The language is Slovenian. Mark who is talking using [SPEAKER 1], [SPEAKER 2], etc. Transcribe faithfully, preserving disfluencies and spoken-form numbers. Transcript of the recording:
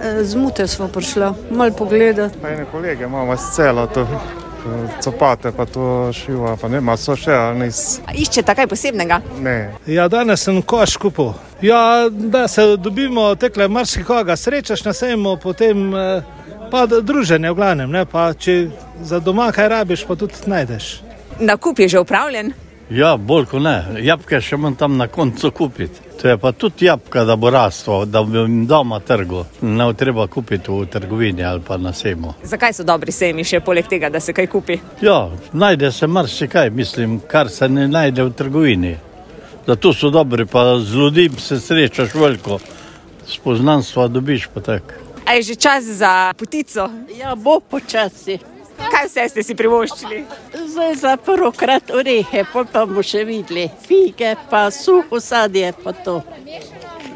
[SPEAKER 1] Zmute smo prišla, malo pogledati.
[SPEAKER 2] Pa ene kolege imamo celo to copate, pa to šiva, pa nema, so še, ali nis.
[SPEAKER 3] Iščete kaj posebnega?
[SPEAKER 2] Ne.
[SPEAKER 4] Ja, danes sem koš kupil. Ja, da se dobimo, tekle marsikoga, srečaš na sejmu, potem pa druženje v glavnem, ne, pa če za doma kaj rabiš, pa tudi najdeš.
[SPEAKER 3] Nakup je že upravljen?
[SPEAKER 5] Ja, bolj ko ne. Jabke še imam tam na koncu kupiti. To je pa tudi jabka, da bo rastvo, da bi jim doma trgu. Ne treba kupiti v trgovini ali pa na sejmu.
[SPEAKER 3] Zakaj so dobri sejmi še poleg tega, da se kaj kupi?
[SPEAKER 5] Ja, najde se marsikaj, mislim, kar se ne najde v trgovini. Zato so dobri, pa z ljudem se srečaš veliko. Spoznanstva dobiš pa tak.
[SPEAKER 3] A je že čas za potico?
[SPEAKER 6] Ja, bo počasi.
[SPEAKER 3] Kaj vse ste si privoščili?
[SPEAKER 6] Zdaj za prvokrat orehe, potem pa bomo še videli. Fige, pa suho sadje, pa to.